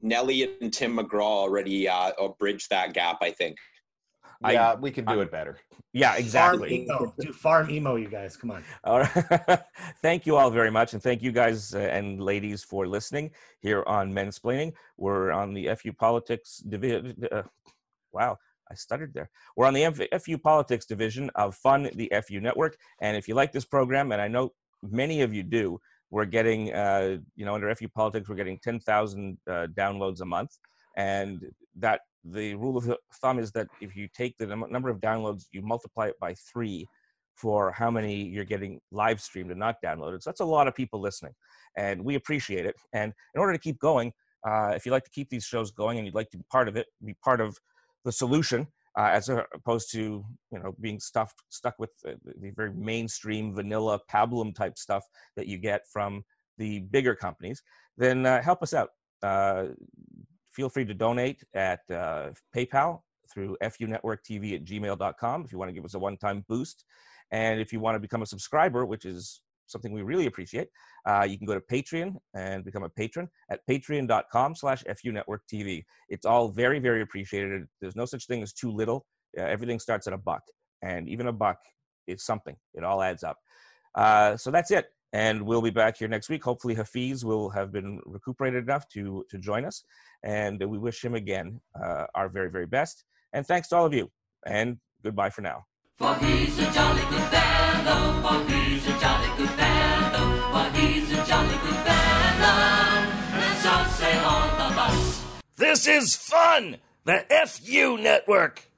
Nelly and Tim McGraw already uh, bridged that gap, I think. Yeah, I, we can do I, it better. Yeah, Farm exactly. emo. Do farm emo, you guys. Come on. All right. Thank you all very much. And thank you guys uh, and ladies for listening here on Mensplaining. We're on the F U Politics division. Uh, wow, I stuttered there. We're on the F- FU Politics division of Fun, the F U Network. And if you like this program, and I know many of you do, we're getting, uh, you know, under F U Politics, we're getting ten thousand uh, downloads a month. And that the rule of thumb is that if you take the num- number of downloads, you multiply it by three for how many you're getting live streamed and not downloaded. So that's a lot of people listening, and we appreciate it. And in order to keep going, uh, if you'd like to keep these shows going and you'd like to be part of it, be part of the solution, uh, as opposed to, you know, being stuffed, stuck with the, the very mainstream vanilla pablum type stuff that you get from the bigger companies, then uh, help us out. Uh, Feel free to donate at uh, PayPal through F U Network T V at gmail dot com if you want to give us a one-time boost. And if you want to become a subscriber, which is something we really appreciate, uh, you can go to Patreon and become a patron at patreon dot com slash F U Network T V. It's all very, very appreciated. There's no such thing as too little. Uh, everything starts at a buck. And even a buck is something. It all adds up. Uh, so that's it. And we'll be back here next week. Hopefully Hafiz will have been recuperated enough to, to join us. And we wish him again uh, our very, very best. And thanks to all of you. And goodbye for now. For he's a jolly good fellow, for he's a jolly good fellow, for he's a jolly good fellow. Let's all say on the bus. This is fun! The F U Network!